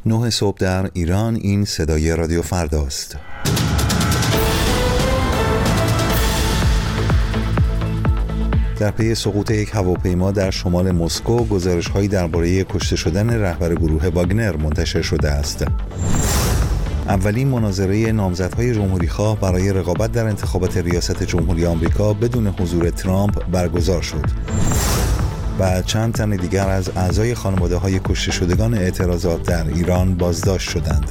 9 صبح در ایران. این صدای رادیو فرداست. در پی سقوط یک هواپیما در شمال مسکو گزارش‌هایی درباره کشته شدن رهبر گروه واگنر منتشر شده است. اولین مناظره نامزدهای جمهوری‌خواه برای رقابت در انتخابات ریاست جمهوری آمریکا بدون حضور ترامپ برگزار شد و چند تن دیگر از اعضای خانواده‌های کشته شدگان اعتراضات در ایران بازداشت شدند.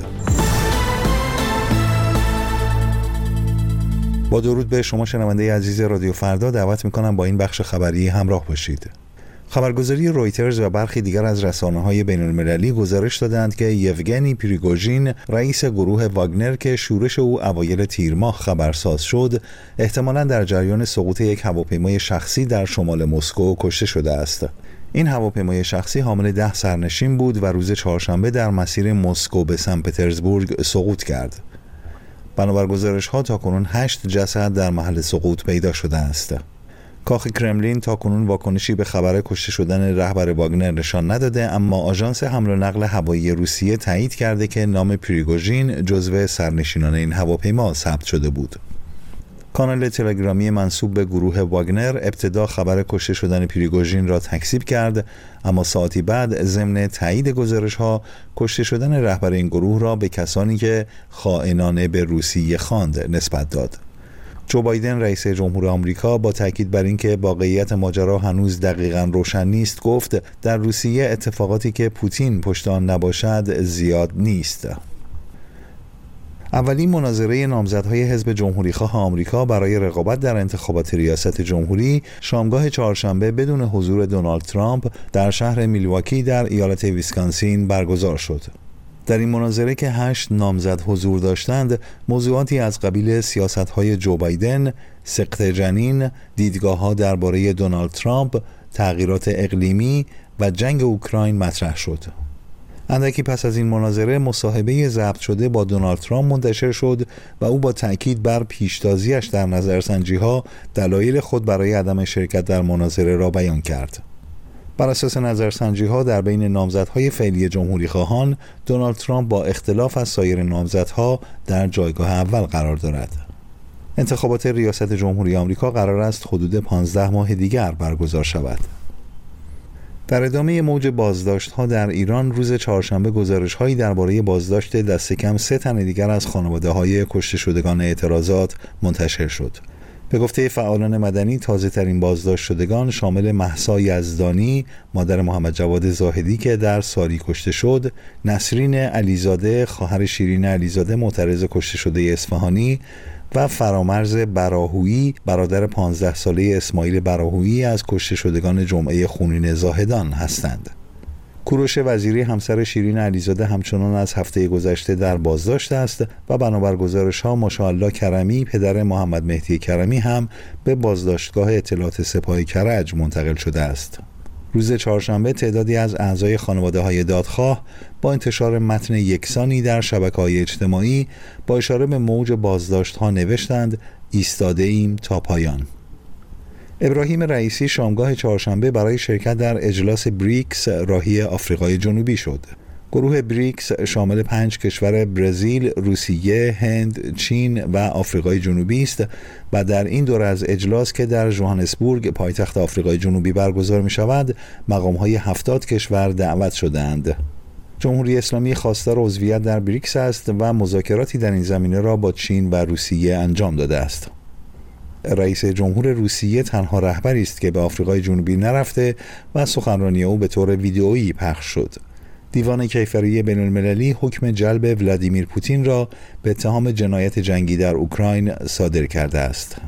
با درود به شما شنونده عزیز رادیو فردا، دعوت می‌کنم با این بخش خبری همراه باشید. خبرگزاری رویترز و برخی دیگر از رسانه‌های بین‌المللی گزارش دادند که یوگنی پریگوژین، رئیس گروه واگنر که شورش او اوایل تیر ماه خبرساز شد، احتمالاً در جریان سقوط یک هواپیمای شخصی در شمال مسکو کشته شده است. این هواپیمای شخصی حامل 10 سرنشین بود و روز چهارشنبه در مسیر مسکو به سن پترزبورگ سقوط کرد. بنابر گزارش‌ها تاکنون 8 جسد در محل سقوط پیدا شده است. کاخ کرملین تاکنون واکنشی به خبر کشته شدن رهبر واگنر نشان نداده، اما آژانس حمل و نقل هوایی روسیه تایید کرده که نام پریگوژین جزو سرنشینان این هواپیما ثبت شده بود. کانال تلگرامی منسوب به گروه واگنر ابتدا خبر کشته شدن پریگوژین را تکذیب کرد، اما ساعتی بعد ضمن تایید گزارش‌ها کشته شدن رهبر این گروه را به کسانی که خائنانه به روسیه خواند نسبت داد. جو بایدن رئیس جمهور آمریکا با تاکید بر اینکه واقعیت ماجرا هنوز دقیقاً روشن نیست گفت در روسیه اتفاقاتی که پوتین پشت آن نباشد زیاد نیست. اولین مناظره نامزدهای حزب جمهوریخواه آمریکا برای رقابت در انتخابات ریاست جمهوری شامگاه چهارشنبه بدون حضور دونالد ترامپ در شهر میلواکی در ایالت ویسکانسین برگزار شد. در این مناظره که 8 نامزد حضور داشتند، موضوعاتی از قبیل سیاست‌های جو بایدن، سقط جنین، دیدگاه‌ها درباره دونالد ترامپ، تغییرات اقلیمی و جنگ اوکراین مطرح شد. اندکی پس از این مناظره مصاحبه ضبط شده با دونالد ترامپ منتشر شد و او با تأکید بر پیشتازیش در نظرسنجی‌ها دلایل خود برای عدم شرکت در مناظره را بیان کرد. بر اساس نظرسنجی‌ها در بین نامزدهای فعلی جمهوری‌خواهان، دونالد ترامپ با اختلاف از سایر نامزدها در جایگاه اول قرار دارد. انتخابات ریاست جمهوری آمریکا قرار است حدود 15 ماه دیگر برگزار شود. در ادامه موج بازداشت‌ها در ایران، روز چهارشنبه گزارش‌هایی درباره بازداشت دست کم 3 تن دیگر از خانواده‌های کشته شدگان اعتراضات منتشر شد. به گفته فعالان مدنی، تازه‌ترین بازداشت شدگان شامل مهسا یزدانی، مادر محمد جواد زاهدی که در ساری کشته شد، نسرین علیزاده، خواهر شیرین علیزاده معترض کشته شده اصفهانی و فرامرز براهویی، برادر 15 ساله اسماعیل براهویی از کشته شدگان جمعه خونین زاهدان هستند. کوروش وزیری، همسر شیرین علیزاده، همچنان از هفته گذشته در بازداشت است و بنابر گزارش‌ها ماشاءالله کرمی، پدر محمد مهدی کرمی، هم به بازداشتگاه اطلاعات سپاه کرج منتقل شده است. روز چهارشنبه تعدادی از اعضای خانواده‌های دادخواه با انتشار متن یکسانی در شبکه‌های اجتماعی با اشاره به موج بازداشت‌ها نوشتند: ایستاده ایم تا پایان. ابراهیم رئیسی شامگاه چهارشنبه برای شرکت در اجلاس بریکس راهی آفریقای جنوبی شد. گروه بریکس شامل 5 کشور برزیل، روسیه، هند، چین و آفریقای جنوبی است و در این دوره از اجلاس که در ژوهانسبورگ پایتخت آفریقای جنوبی برگزار می شود، مقام‌های 70 کشور دعوت شده‌اند. جمهوری اسلامی خواستار عضویت در بریکس است و مذاکراتی در این زمینه را با چین و روسیه انجام داده است. رئیس جمهور روسیه تنها رهبری است که به آفریقای جنوبی نرفته و سخنرانی او به طور ویدئویی پخش شد. دیوان کیفری بین‌المللی حکم جلب ولادیمیر پوتین را به اتهام جنایت جنگی در اوکراین صادر کرده است.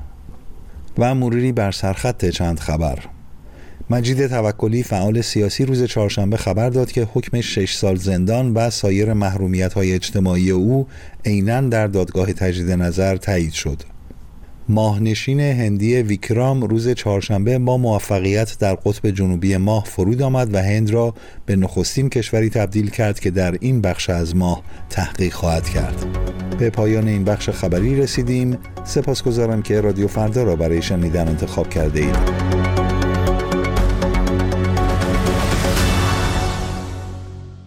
و مروری بر سرخط چند خبر. مجید توکلی، فعال سیاسی، روز چهارشنبه خبر داد که حکم 6 سال زندان و سایر محرومیت‌های اجتماعی او عیناً در دادگاه تجدید نظر تایید شد. ماهنشین هندی ویکرام روز چهارشنبه با موفقیت در قطب جنوبی ماه فرود آمد و هند را به نخستین کشوری تبدیل کرد که در این بخش از ماه تحقیق خواهد کرد. به پایان این بخش خبری رسیدیم. سپاسگزارم که رادیو فردا را برای شنیدن انتخاب کرده اید.